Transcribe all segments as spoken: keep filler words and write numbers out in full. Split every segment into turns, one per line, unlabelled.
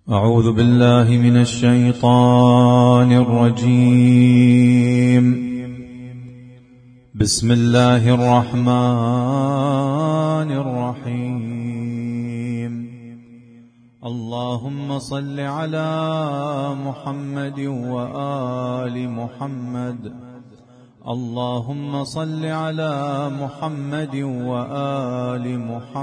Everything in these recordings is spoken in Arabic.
أعوذ بالله من الشيطان الرجيم. بسم الله الرحمن الرحيم. اللهم صل على محمد وآل محمد. اللهم صل على محمد وآل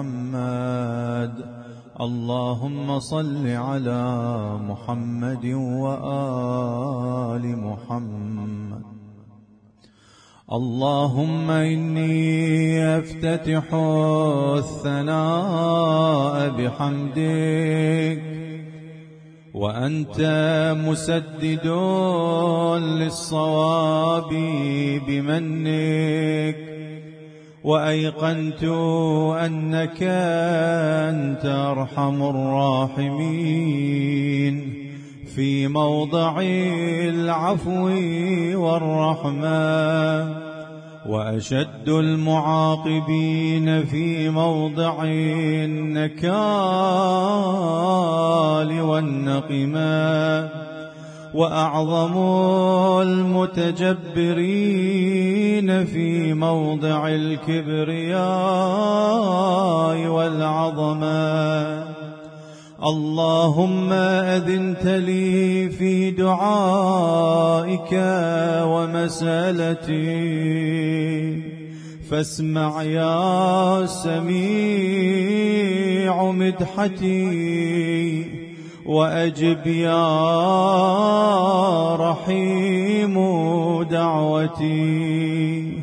محمد. اللهم صل على محمد وآل محمد. اللهم إني أفتتح الثناء بحمدك، وأنت مسدد للصواب بمنك، وأيقنت أنك أنت أرحم الراحمين في موضع العفو والرحمة، وأشد المعاقبين في موضع النكال والنقمة، وأعظم المتجبرين في موضع الكبرياء والعظمة. اللهم أذنت لي في دعائك ومسألتي، فاسمع يا سميع مدحتي، وأجب يا رحيم دعوتي،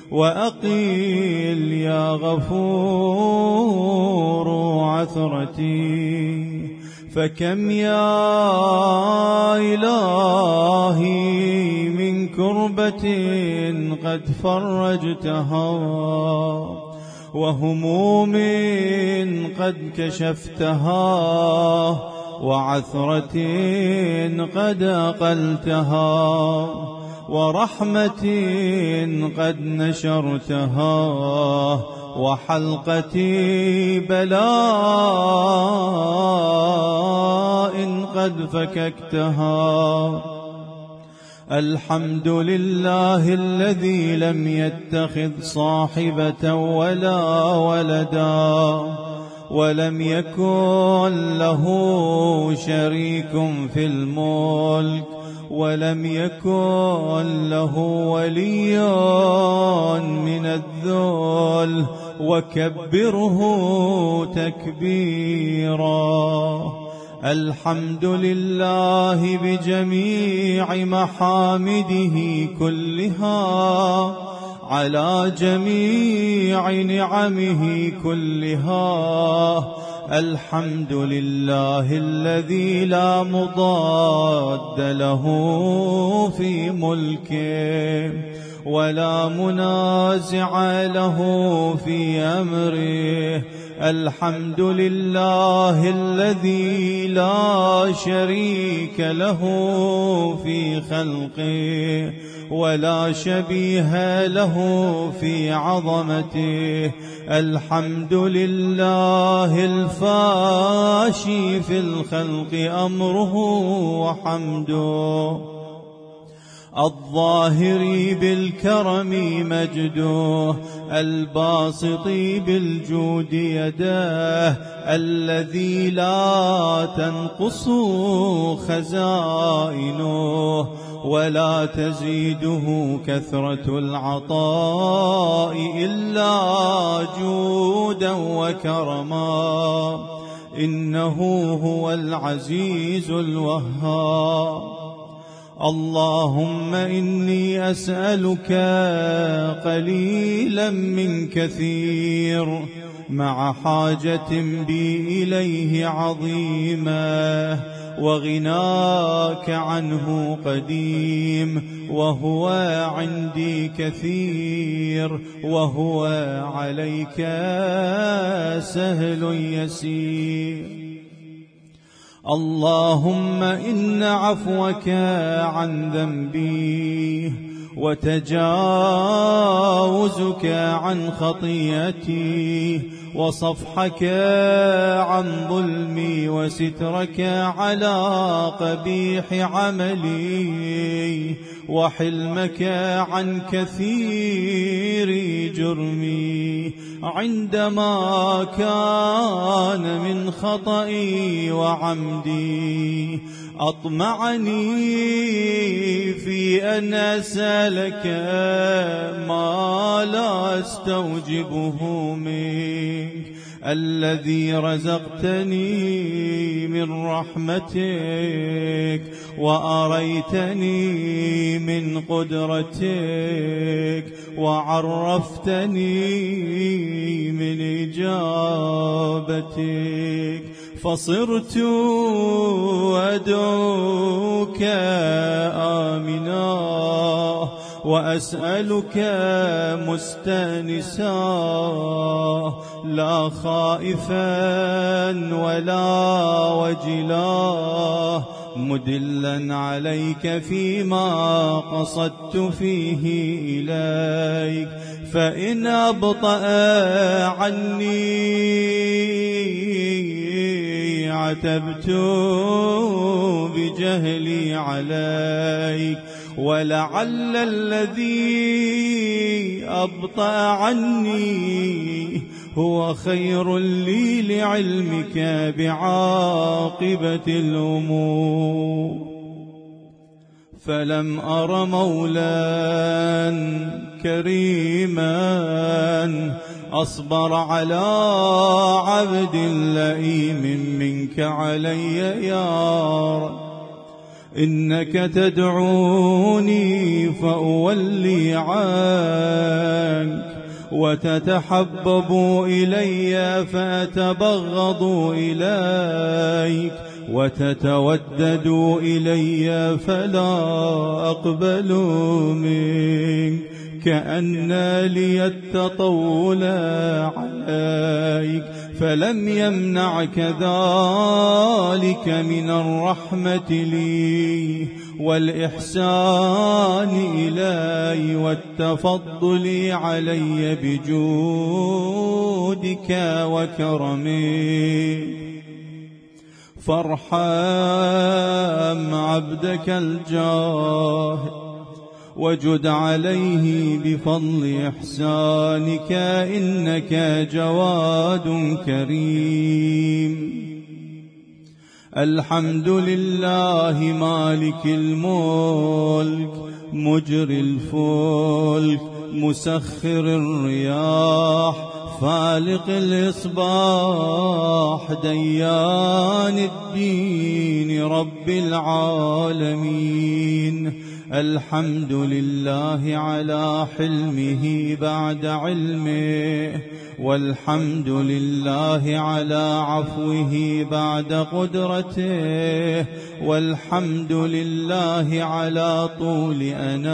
وأقيل يا غفور عثرتي. فكم يا إلهي من كربة قد فرجتها، وهموم قد كشفتها، وعثرة قد أقلتها، ورحمة قد نشرتها، وحلقة بلاء قد فككتها. الحمد لله الذي لم يتخذ صاحبة ولا ولدا، ولم يكن له شريك في الملك، ولم يكن له ولي من الذل، وكبره تكبيرا. الحمد لله بجميع محامده كلها، على جميع نعمه كلها. الحمد لله الذي لا مضاد له في ملكه، ولا منازع له في أمره. الحمد لله الذي لا شريك له في خلقه، ولا شبيه له في عظمته. الحمد لله الفاشي في الخلق أمره وحمده، الظاهر بالكرم مجده، الباسط بالجود يداه، الذي لا تنقص خزائنه، ولا تزيده كثرة العطاء إلا جودا وكرما. إنه هو العزيز الوهاب. اللهم إني أسألك قليلا من كثير، مع حاجة بي إليه عظيمة، وغناك عنه قديم، وهو عندي كثير، وهو عليك سهل يسير. اللهم إن عفوك عن ذنبي، وتجاوزك عن خطيئتي، وصفحك عن ظلمي وسترك على قبيح عملي وحلمك عن كثير جرمي عندما كان من خطئي وعمدي أطمعني في أن أسألك ما لا أستوجبه منك الذي رزقتني من رحمتك وأريتني من قدرتك وعرفتني من إجابتك فصرت أدعوك آمنا وأسألك مستانسا لا خائفا ولا وجلا مدلا عليك فيما قصدت فيه إليك فإن أبطأ عني عتبت بجهلي عليك ولعل الذي أبطأ عني هو خير لي لعلمك بعاقبة الأمور فلم أر مولا كريما أصبر على عبد لئيم منك علي يا رب إنك تدعوني فأولي عنك وتتحبب إلي فأتبغض إليك وتتودد إلي فلا أقبل منك كأن لي التطول عليك فلم يمنعك ذلك من الرحمة لي والإحسان إلي والتفضل علي بجودك وكرمك فارحم عبدك الجاهل وجد عليه بفضل إحسانك إنك جواد كريم الحمد لله مالك الملك مجري الفلك مسخر الرياح فالق الإصباح ديان الدين رب العالمين الحمد لله على حلمه بعد علمه والحمد لله على عفوه بعد قدرته والحمد لله على طول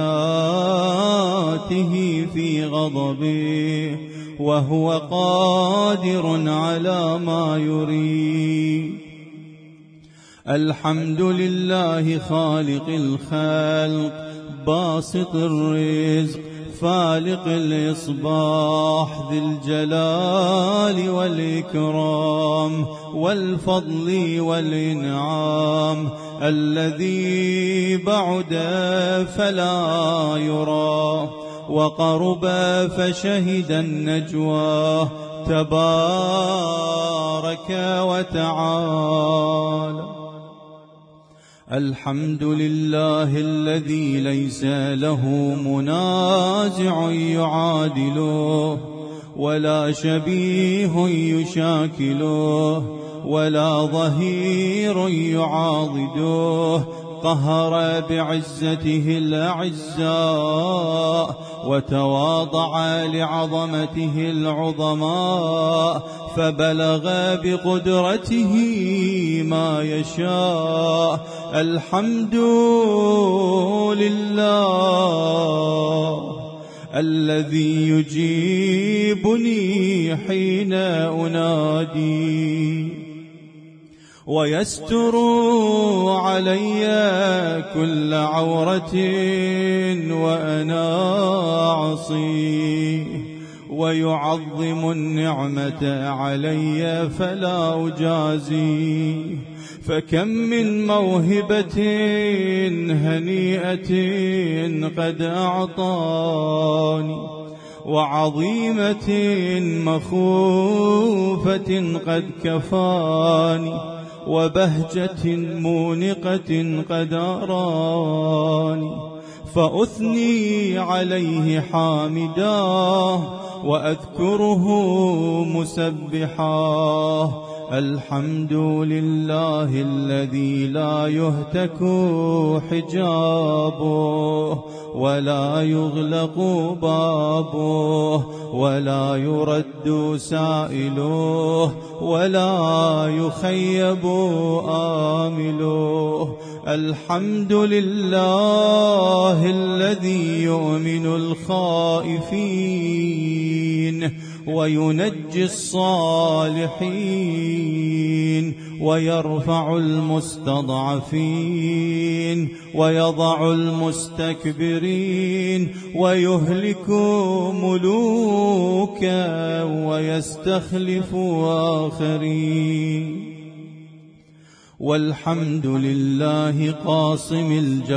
أناته في غضبه وهو قادر على ما يريد الحمد لله خالق الخلق باسط الرزق فالق الإصباح ذي الجلال والإكرام والفضل والإنعام الذي بعد فلا يرى وقرب فشهد النجوى تبارك وتعالى الحمد لله الذي ليس له منازع يعادله ولا شبيه يشاكله ولا ظهير يعاضده قهر بعزته الأعزاء وتواضع لعظمته العظماء فبلغ بقدرته ما يشاء الحمد لله الذي يجيبني حين أنادي ويستر علي كل عورة وأنا عصيه ويعظم النعمة علي فلا أجازي. فكم من موهبة هنيئة قد أعطاني، وعظيمة مخوفة قد كفاني، وبهجة مونقة قد أراني. فأثني عليه حامدا وأذكره مسبحا. الحمد لله الذي لا يهتك حجابه ولا يغلق بابه ولا يرد سائله ولا يخيب آمله. الحمد لله الذي يؤمن الخائفين وينجي الصالحين ويرفع المستضعفين ويضع المستكبرين ويهلك ملوكا ويستخلف آخرين. والحمد لله قاصم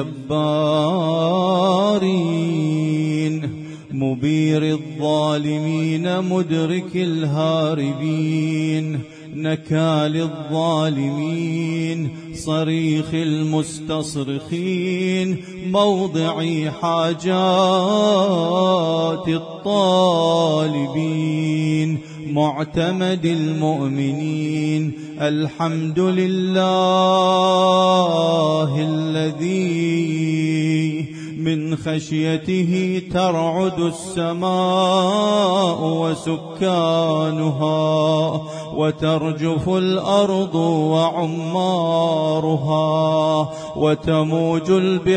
الجبارين مبير الظالمين مدرك الهاربين نكال الظالمين صريخ المستصرخين موضع حاجات الطالبين معتمد المؤمنين. الحمد لله الذي من خشيته ترعد السماء وسكانها وترجف الأرض وعمارها وتموج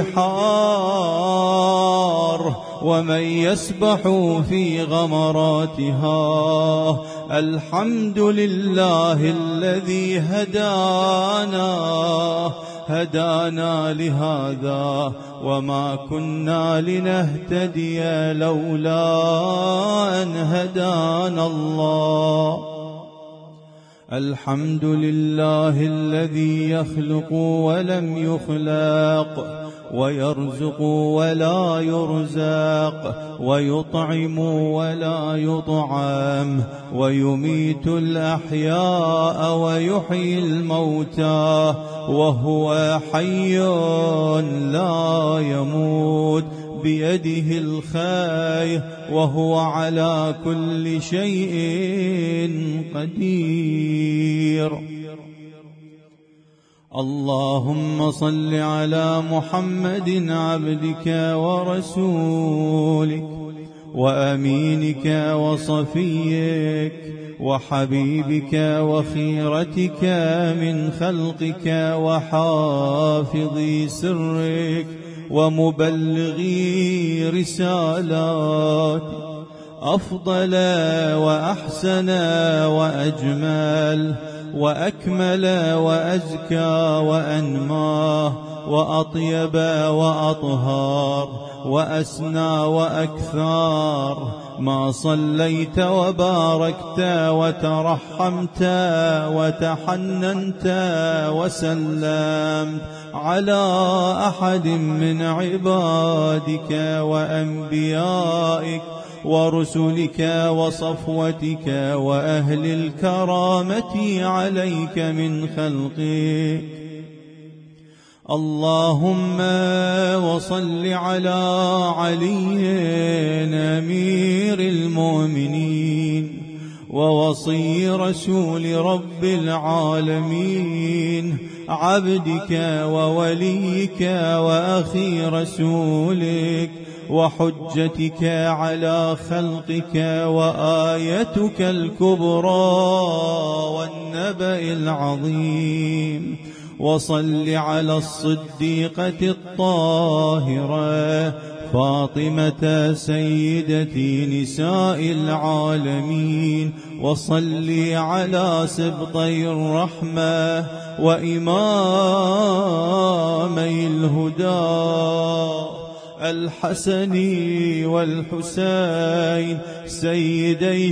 البحار ومن يسبح في غمراتها. الحمد لله الذي هدانا هدانا لهذا وما كنا لنهتدي لولا أن هدانا الله. الحمد لله الذي يخلق ولم يخلق ويرزق ولا يرزق ويطعم ولا يطعم ويميت الأحياء ويحيي الموتى وهو حي لا يموت بيده الخير وهو على كل شيء قدير. اللهم صل على محمد عبدك ورسولك وأمينك وصفيك وحبيبك وخيرتك من خلقك وحافظ سرك ومبلغ رسالاتك أفضل وأحسن وأجمل وأكمل وأزكى وأنمى وأطيب وأطهار وأسنى وأكثر ما صليت وباركت وترحمت وتحننت وسلمت على أحد من عبادك وأنبيائك ورسلك وصفوتك وأهل الكرامة عليك من خلقك. اللهم وصل على علي أمير المؤمنين ووصي رسول رب العالمين عبدك ووليك وأخي رسولك وحجتك على خلقك وآيتك الكبرى والنبأ العظيم. وصل على الصديقة الطاهرة فاطمة سيدتي نساء العالمين. وصل على سبطي الرحمة وإمامي الهدى الحسن والحسين سيدي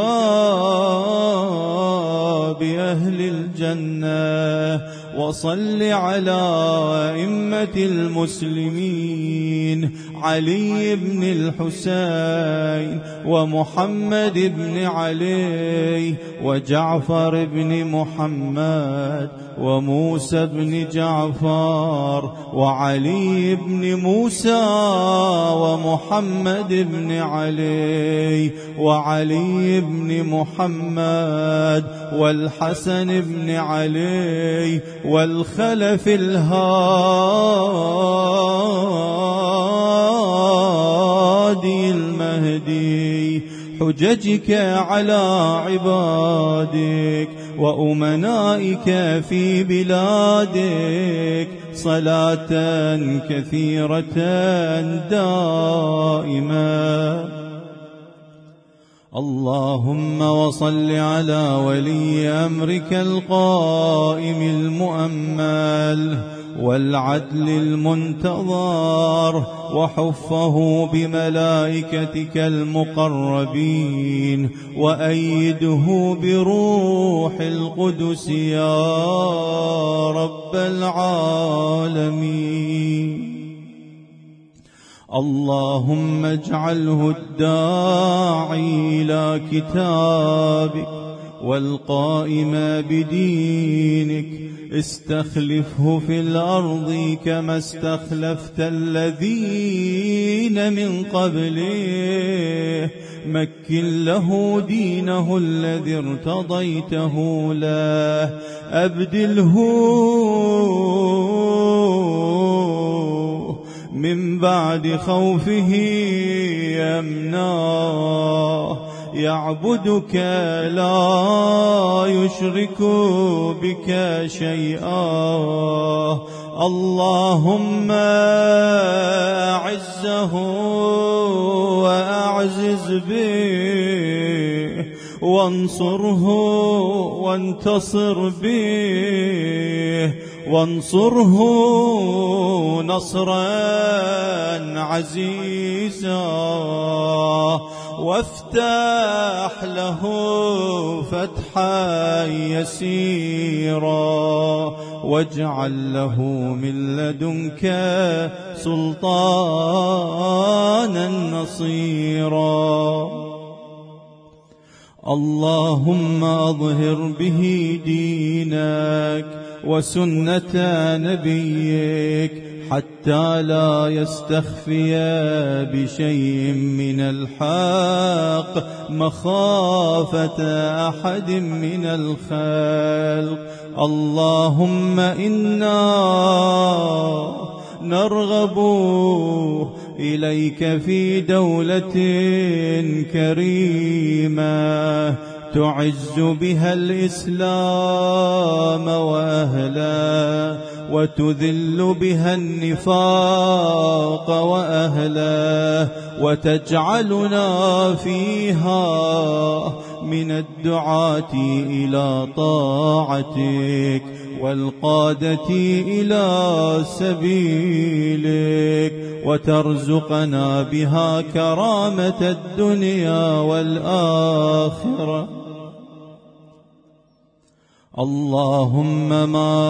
شباب أهل الجنة، وصل على أئمة المسلمين علي بن الحسين ومحمد بن علي وجعفر بن محمد وموسى بن جعفر وعلي بن موسى ومحمد بن علي وعلي بن محمد والحسن بن علي والخلف الهادي المهدي، حججك على عبادك وأمنائك في بلادك صلاة كثيرة دائمة. اللهم وصل على ولي أمرك القائم المؤمل والعدل المنتظر، وحفه بملائكتك المقربين، وأيده بروح القدس يا رب العالمين. اللهم اجعله الداعي إلى كتابك والقائم بدينك، استخلفه في الأرض كما استخلفت الذين من قبله، مكن له دينه الذي ارتضيته له، أبدله من بعد خوفه أمنا، يعبدك لا يشرك بك شيئا. اللهم أعزه وأعزز به، وانصره وانتصر به، وانصره نصرا عزيزا، وافتح له فتحا يسيرا، واجعل له من لدنك سلطانا نصيرا. اللهم أظهر به دينك وسنة نبيك حتى لا يستخفي بشيء من الحق مخافة أحد من الخلق. اللهم إنا نرغب إليك في دولة كريمة تعز بها الإسلام وأهله، وتذل بها النفاق وأهله، وتجعلنا فيها من الدعاة إلى طاعتك والقادة إلى سبيلك، وترزقنا بها كرامة الدنيا والآخرة. اللهم ما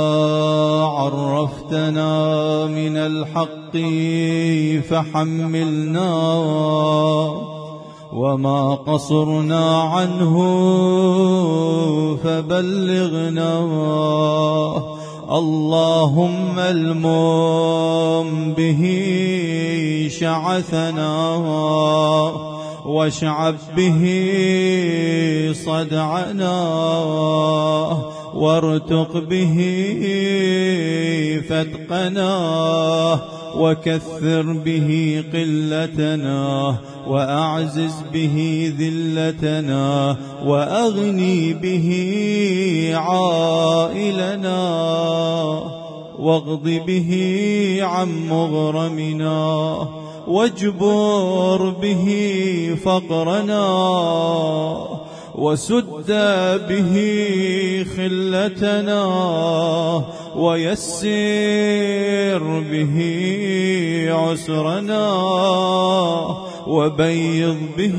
عرفتنا من الحق فحملنا، وما قصرنا عنه فبلغنا. اللهم المم به شعثنا، واشعب به صدعنا، وارتق به فتقنا، وكثر به قلتنا، وأعزز به ذلتنا، وأغني به عائلنا، واغض به عن مغرمنا، واجبر به فقرنا، وسد به خلتنا ويسر به عسرنا وبيض به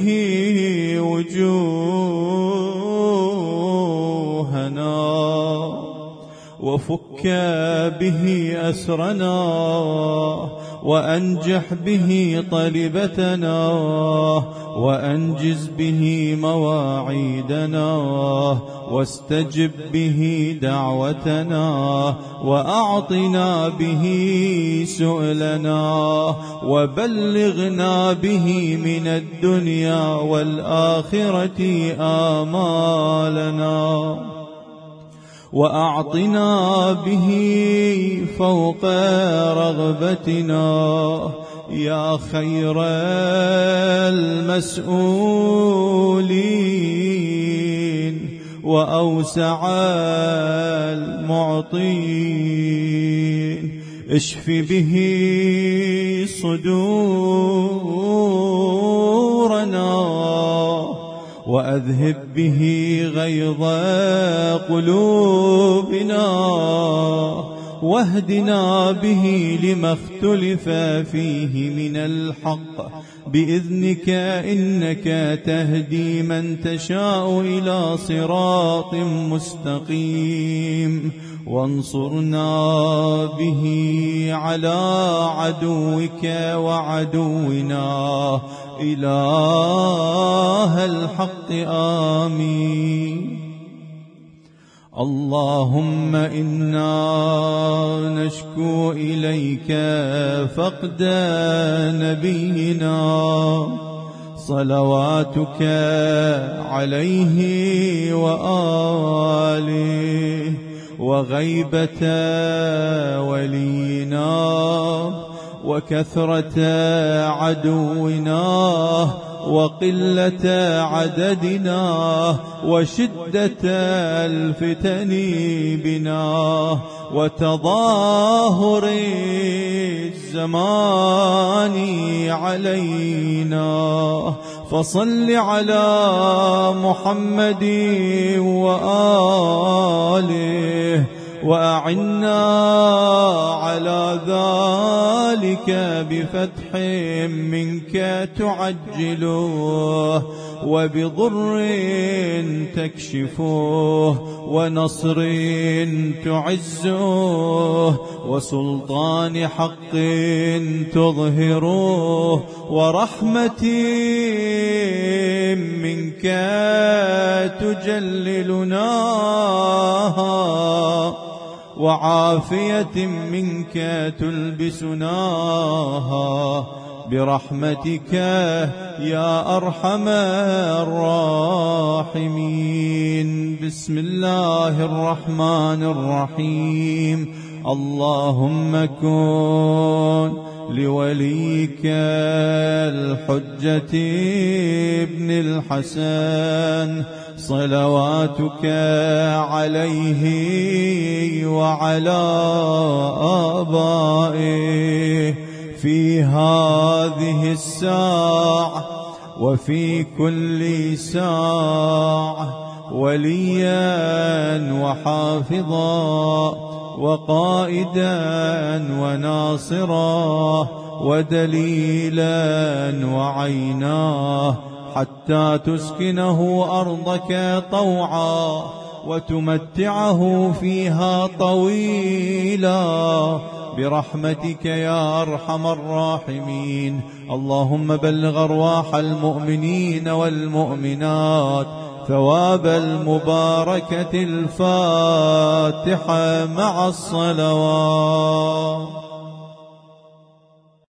وجوهنا وفك به أسرنا وأنجح به طلبتنا وأنجز به مواعيدنا واستجب به دعوتنا وأعطنا به سؤلنا وبلغنا به من الدنيا والآخرة آمالنا وأعطنا به فوق رغبتنا يا خير المسؤولين وأوسع المعطين اشف به صدورنا وأذهب به غيظ قلوبنا واهدنا به لما اختلف فيه من الحق بإذنك إنك تهدي من تشاء إلى صراط مستقيم وانصرنا به على عدوك وعدونا إله الحق آمين. اللهم إنا نشكو إليك فقد نبينا صلواتك عليه وآله وغيبة ولينا وكثرة عدونا وقلة عددنا وشدة الفتن بنا وتظاهر الزمان علينا فصل على محمد وآله وأعنا على ذلك بفتح منك تعجله وبضر تكشفه ونصر تعزه وسلطان حق تظهره ورحمة منك تجللناها وعافية منك تلبسناها برحمتك يا أرحم الراحمين. بسم الله الرحمن الرحيم. اللهم كن لوليك الحجة ابن الحسن صلواتك عليه وعلى آبائه في هذه الساعة وفي كل ساعة وليا وحافظا وقائدا وناصرا ودليلا وعينا حتى تسكنه أرضك طوعا وتمتعه فيها طويلا برحمتك يا أرحم الراحمين. اللهم بلغ أرواح المؤمنين والمؤمنات ثواب المباركة الفاتحة مع الصلوات.